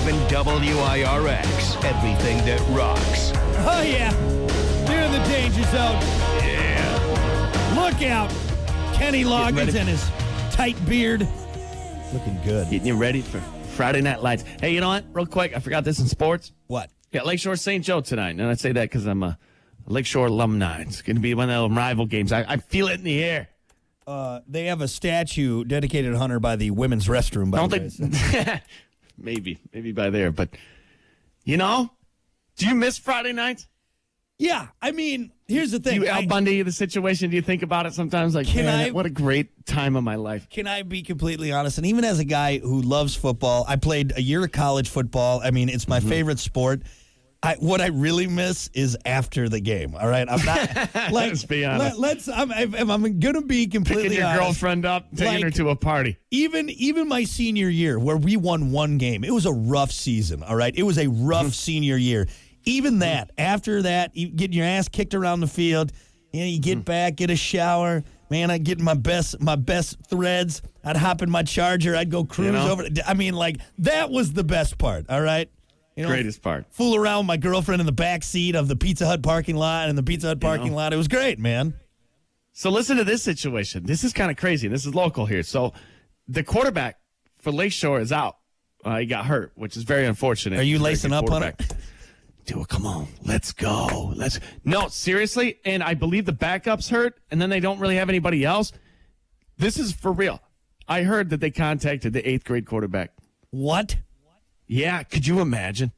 1057 WIRX. Everything that rocks. Oh, yeah. You're in the danger zone. Yeah. Look out. Kenny Loggins ready. and his tight beard. Looking good. Getting you ready for Friday Night Lights. Hey, you know what? Real quick, I forgot this in sports. What? Yeah, Lakeshore St. Joe tonight. And I say that because I'm a Lakeshore alumni. It's going to be one of the rival games. I feel it in the air. They have a statue dedicated to Hunter by the women's restroom, by I the don't way. think. maybe by there. But, you know, do you miss Friday nights? Yeah, I mean, here's the thing. Do you Al Bundy the situation? Do you think about it sometimes? Like, man, what a great time of my life. Can I be completely honest? And even as a guy who loves football, I played a year of college football. I mean, it's my favorite sport. What I really miss is after the game. All right, I'm not like. Let's be honest. If I'm gonna be completely Picking your honest, girlfriend up, taking her to a party. Even my senior year, where we won one game, it was a rough season. All right, it was a rough senior year. Even that, after that, you getting your ass kicked around the field, you get back, get a shower. Man, I'd get my best threads. I'd hop in my Charger. I'd go cruise over. I mean, like, that was the best part, all right? Greatest part. Fool around with my girlfriend in the back seat of the Pizza Hut parking lot. And the Pizza Hut parking lot, it was great, man. So listen to this situation. This is kind of crazy. This is local here. So the quarterback for Lakeshore is out. He got hurt, which is very unfortunate. Are you lacing up, Hunter? Dude, come on. Let's go. No, seriously. And I believe the backup's hurt, and then they don't really have anybody else. This is for real. I heard that they contacted the 8th grade quarterback. What? Yeah, could you imagine?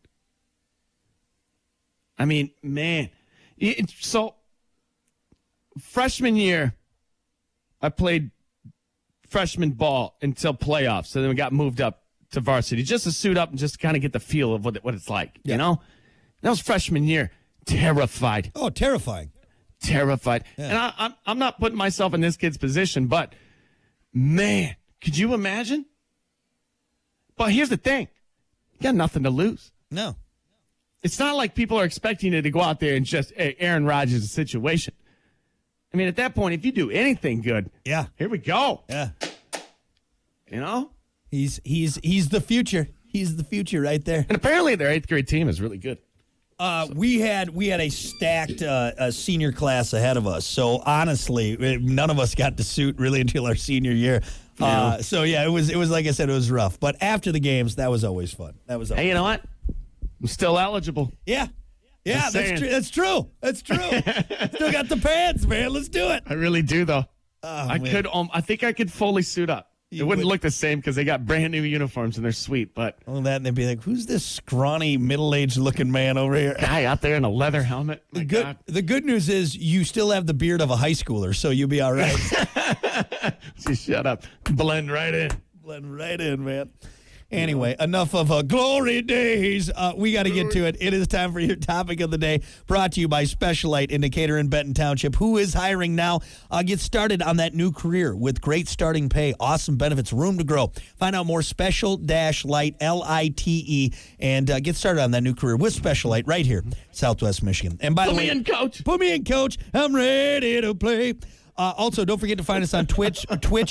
I mean, man. So, freshman year, I played freshman ball until playoffs. So then we got moved up to varsity just to suit up and just kind of get the feel of what it's like, you know? That was freshman year. Terrified. Oh, terrifying. Terrified. Yeah. And I'm not putting myself in this kid's position, but, man, could you imagine? But here's the thing. You got nothing to lose. No. It's not like people are expecting you to go out there and just Aaron Rodgers' situation. I mean, at that point, if you do anything good, here we go. Yeah. You know? He's the future. He's the future right there. And apparently their 8th grade team is really good. We had a stacked senior class ahead of us. So honestly, none of us got to suit really until our senior year. So yeah, it was like I said, it was rough. But after the games, that was always fun. Hey, you know what? I'm still eligible. Yeah, that's true. Still got the pants, man. Let's do it. I really do, though. Oh, I think I could fully suit up. It wouldn't look the same because they got brand new uniforms and they're sweet, but and they'd be like, "Who's this scrawny, middle-aged looking man over here?" Guy out there in a leather helmet. The good news is you still have the beard of a high schooler, so you'll be all right. Just shut up. Blend right in. Blend right in, man. Anyway, enough of glory days. We got to get to it. It is time for your topic of the day, brought to you by Specialite in Decatur and Benton Township, who is hiring now. Get started on that new career with great starting pay, awesome benefits, room to grow. Find out more, Special-Lite, Lite, and get started on that new career with Specialite right here, Southwest Michigan. And by the way, put me in, coach. I'm ready to play. Also, don't forget to find us on Twitch,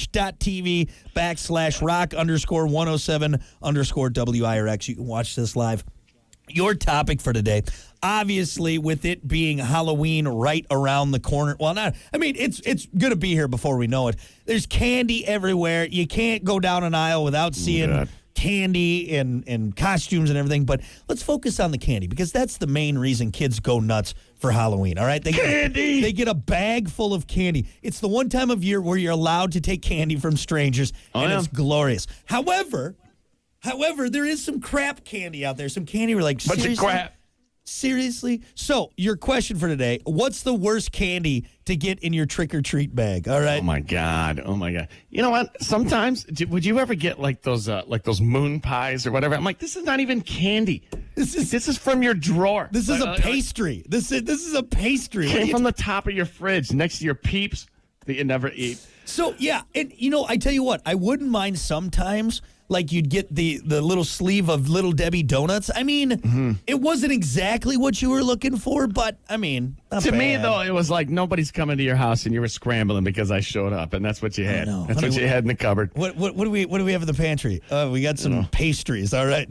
twitch.tv/rock_107_WIRX. You can watch this live. Your topic for today, obviously, with it being Halloween right around the corner. Well, it's going to be here before we know it. There's candy everywhere. You can't go down an aisle without seeing candy and costumes and everything. But let's focus on the candy, because that's the main reason kids go nuts for Halloween, all right? They get a bag full of candy. It's the one time of year where you're allowed to take candy from strangers, and it's glorious. However, there is some crap candy out there. Some candy we're like, bunch of crap. Seriously? So, your question for today, what's the worst candy to get in your trick-or-treat bag, all right? Oh, my God. You know what? Sometimes, would you ever get like those moon pies or whatever? I'm like, this is not even candy. This is from your drawer. This is a pastry. This is a pastry. Came from the top of your fridge next to your Peeps that you never eat. So, yeah, and, I tell you what, I wouldn't mind sometimes, like you'd get the little sleeve of Little Debbie donuts. I mean, it wasn't exactly what you were looking for, but, not to bad. me, though, it was like nobody's coming to your house and you were scrambling because I showed up, and that's what you had. That's what you had in the cupboard. What do we have in the pantry? We got some pastries, all right?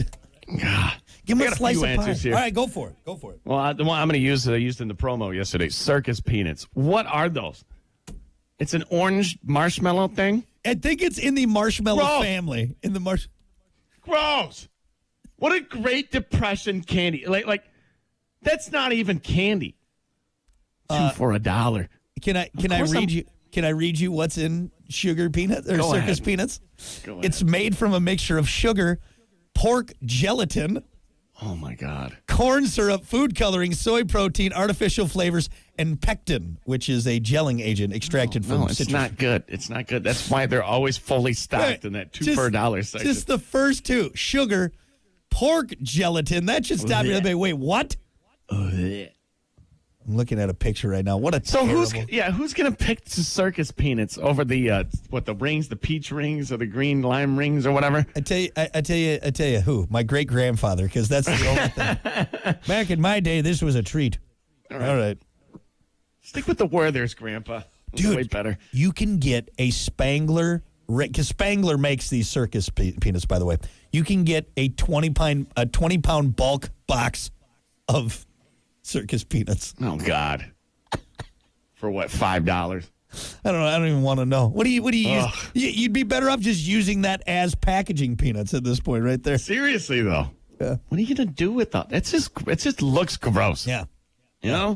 Give me I a got a slice few of pie. answers here. All right, go for it. Go for it. Well, the one I'm going to use that I used in the promo yesterday, circus peanuts. What are those? It's an orange marshmallow thing? I think it's in the marshmallow Gross. family. In the Gross. What a Great Depression candy. Like that's not even candy. Two for $1. Can I read you? Can I read you what's in sugar peanuts or Go circus ahead. peanuts? Go ahead. It's made from a mixture of sugar, pork gelatin, Oh, my God. corn syrup, food coloring, soy protein, artificial flavors, and pectin, which is a gelling agent extracted from No, it's citrus. not good. It's not good. That's why they're always fully stocked in that two for $1 section. Just the first two: sugar, pork gelatin. That should stop you. Blech. Wait, what? I'm looking at a picture right now. What a So terrible. who's gonna pick the circus peanuts over the the rings, the peach rings or the green lime rings or whatever? I tell you who? My great grandfather, because that's the only thing. Back in my day, this was a treat. All right. Stick with the Werther's, Grandpa. Dude, Way better. You can get a Spangler, because Spangler makes these circus peanuts, by the way. You can get a 20-pound bulk box of circus peanuts. Oh God. For what? $5? I don't know. I don't even want to know. What do you use? Ugh. You'd be better off just using that as packaging peanuts at this point, right there. Seriously though. Yeah. What are you gonna do with that? It just looks gross. Yeah. You know?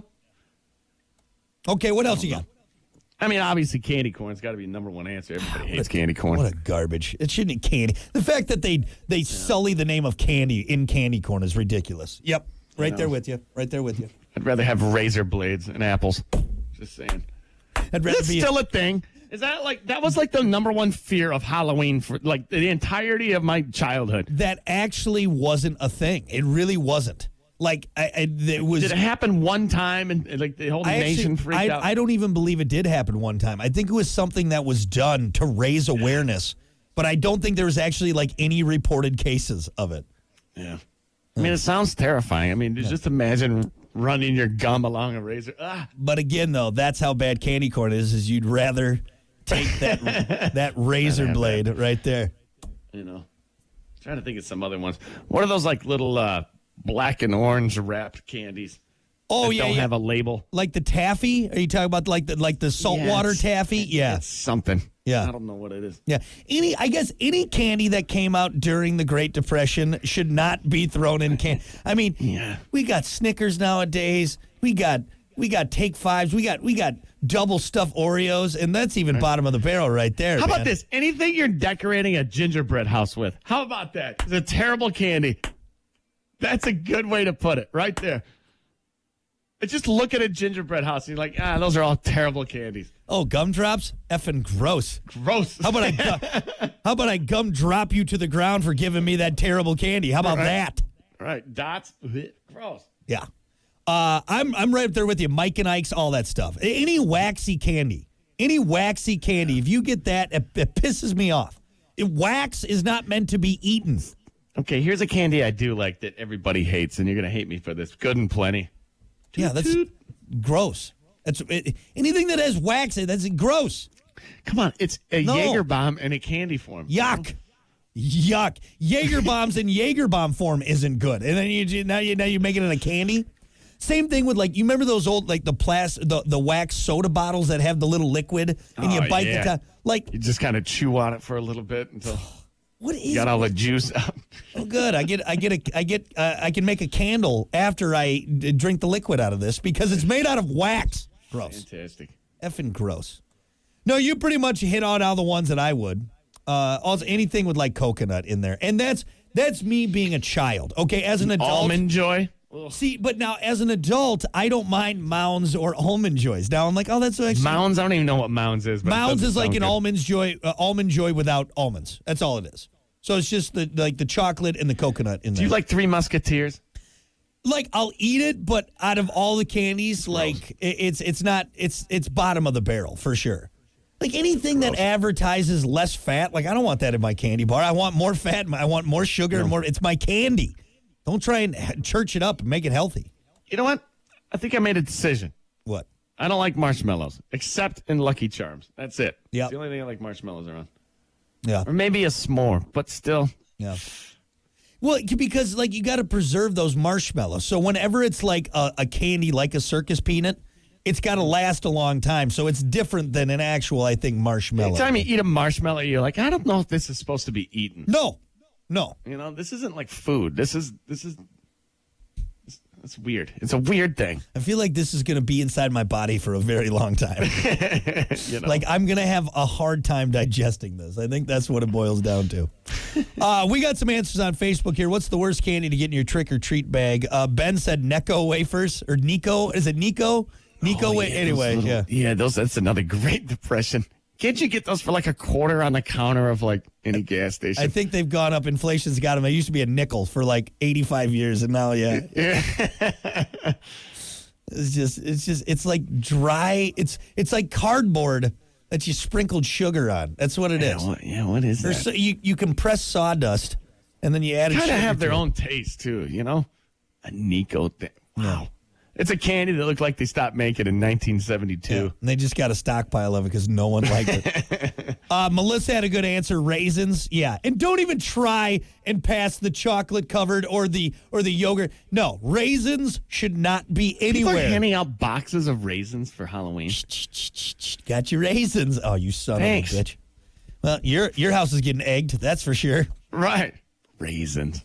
Okay, what else you got? I mean, obviously, candy corn's got to be the number one answer. Everybody hates candy corn. What a garbage. It shouldn't be candy. The fact that they sully the name of candy in candy corn is ridiculous. Yep. Right there with you. Right there with you. I'd rather have razor blades and apples. Just saying. I'd rather Is that be still a thing? Is that that was like the number one fear of Halloween for like the entirety of my childhood? that actually wasn't a thing. It really wasn't. Like it was. Did it happen one time and like the whole nation freaked out? I don't even believe it did happen one time. I think it was something that was done to raise awareness, but I don't think there was actually like any reported cases of it. Yeah. I mean, it sounds terrifying. I mean, just imagine running your gum along a razor. Ah. But again, though, that's how bad candy corn is you'd rather take that razor blade right there. You know, trying to think of some other ones. What are those like little black and orange wrapped candies? Oh that yeah, don't yeah. have a label. Like the taffy? Are you talking about like the saltwater Yes. taffy? Yeah. It's something. Yeah. I don't know what it is. Yeah. I guess any candy that came out during the Great Depression should not be thrown in can. I mean, Yeah. we got Snickers nowadays. We got Take Fives. We got double stuffed Oreos, and that's even bottom of the barrel right there. How about man. this? Anything you're decorating a gingerbread house with. How about that? It's a terrible candy. That's a good way to put it right there. Just look at a gingerbread house and you're like, those are all terrible candies. Oh, gumdrops? Effing gross. Gross. How about I gumdrop you to the ground for giving me that terrible candy? How about Right. that? Right. Dots. Blech. Gross. Yeah. I'm right up there with you. Mike and Ike's, all that stuff. Any waxy candy. If you get that, it pisses me off. Wax is not meant to be eaten. Okay, here's a candy I do like that everybody hates, and you're going to hate me for this. Good and Plenty. Yeah, that's gross. Anything that has wax, that's gross. Come on, it's a No. Jaeger bomb in a candy form. Yuck. Jaeger bombs in Jaeger bomb form isn't good. And then now you make it in a candy. Same thing with you remember those old the wax soda bottles that have the little liquid and you Oh, bite yeah. the top. You just kind of chew on it for a little bit until What is you got all the juice out. Oh, good. I can make a candle after I drink the liquid out of this because it's made out of wax. Gross. Fantastic. Effing gross. No, you pretty much hit on all the ones that I would. Also, anything with coconut in there, and that's me being a child. Okay, as an adult, Almond Joy. See, but now as an adult, I don't mind Mounds or Almond Joys. Now I'm like, oh, that's actually Mounds. I don't even know what Mounds is. But it Mounds doesn't is like sound an good. almond joy without almonds. That's all it is. So it's just the chocolate and the coconut in there. Do you like Three Musketeers? I'll eat it, but out of all the candies, it's bottom of the barrel for sure. Anything that advertises less fat, I don't want that in my candy bar. I want more fat. I want more sugar and more. It's my candy. Don't try and church it up and make it healthy. You know what? I think I made a decision. What? I don't like marshmallows, except in Lucky Charms. That's it. Yep. It's the only thing I like marshmallows around. Yeah. Or maybe a s'more, but still. Yeah. Well, because like you got to preserve those marshmallows. So whenever it's like a candy like a circus peanut, it's got to last a long time. So it's different than an actual, I think, marshmallow. Anytime you eat a marshmallow, you're like, I don't know if this is supposed to be eaten. No. You know, this isn't like food. It's weird. It's a weird thing. I feel like this is going to be inside my body for a very long time. You know? Like I'm going to have a hard time digesting this. I think that's what it boils down to. We got some answers on Facebook here. What's the worst candy to get in your trick or treat bag? Ben said Necco wafers or Nico. Is it Nico? Anyway, that's another great depression. Can't you get those for like a quarter on the counter of like any gas station? I think they've gone up. Inflation's got them. They used to be a nickel for like 85 years, and now, yeah. It's like dry. It's like cardboard that you sprinkled sugar on. That's what it is. What is that? So you compress sawdust, and then you add Kind sugar of have to their it. own taste too, you know. A Nico thing. Wow. It's a candy that looked like they stopped making in 1972. Yeah, and they just got a stockpile of it because no one liked it. Melissa had a good answer. Raisins, yeah, and don't even try and pass the chocolate covered or the yogurt. No, raisins should not be anywhere. People are handing out boxes of raisins for Halloween. Got your raisins? Oh, you son Thanks. of a bitch. Well, your house is getting egged. That's for sure. Right. Raisins.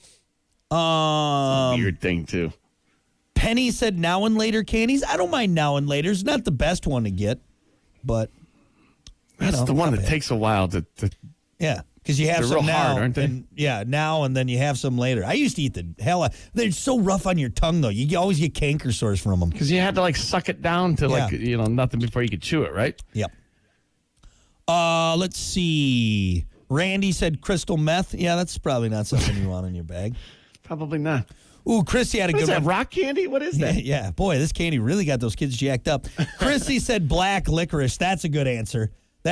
Weird thing too. Penny said now and later candies. I don't mind now and later. It's not the best one to get, but That's the one that takes a while to yeah, because you have They're some real now, hard, aren't they? and now, and then you have some later. I used to eat the hell out. They're so rough on your tongue, though. You always get canker sores from them. because you had to like suck it down to like nothing before you could chew it, right? Yep. Let's see. Randy said crystal meth. Yeah, that's probably not something you want in your bag. Probably not. Ooh, Chrissy had a What good is that, one. rock candy? What is that? Yeah, boy, this candy really got those kids jacked up. Chrissy said black licorice. That's a good answer.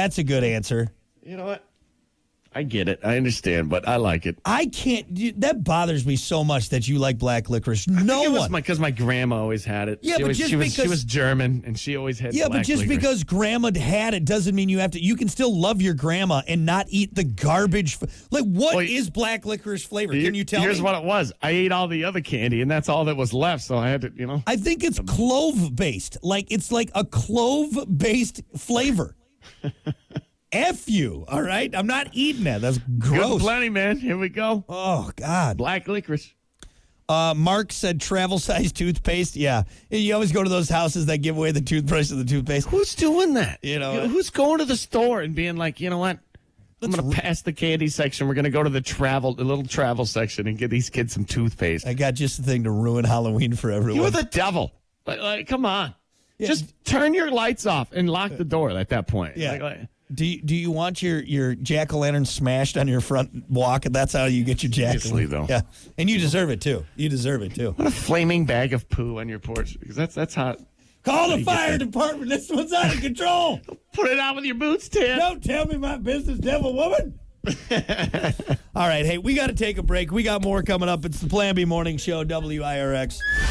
You know what? I get it. I understand, but I like it. I can't. That bothers me so much that you like black licorice. No It was one. because my grandma always had it. Yeah, but just she because- was German and she always had. Yeah, black but just licorice. because grandma had it doesn't mean you have to. You can still love your grandma and not eat the garbage. Like, what is Well, black licorice flavor? Can you tell Here's me? what it was. I ate all the other candy, and that's all that was left. So I had to, I think it's clove based. Like it's like a clove based flavor. F you, all right? I'm not eating that. That's Good gross. plenty, man. Here we go. Oh God. Black licorice. Mark said travel size toothpaste. Yeah, you always go to those houses that give away the toothbrush and the toothpaste. Who's doing that? Who's going to the store and being like, you know what? I'm going to pass the candy section. We're going to go to the little travel section and give these kids some toothpaste. I got just the thing to ruin Halloween for everyone. You're the devil. Like, come on. Yeah. Just turn your lights off and lock the door at that point. Yeah. Like, Do you want your jack-o'-lantern smashed on your front walk? That's how you get your Seriously, jack-o'-lantern. though. Yeah, and you deserve it too. You deserve it too. What a flaming bag of poo on your porch. Because that's hot. Call the you get fire that? department. This one's out of control. Put it on with your boots, Ted. Don't tell me my business, devil woman. All right, hey, we got to take a break. We got more coming up. It's the Plan B Morning Show, WIRX.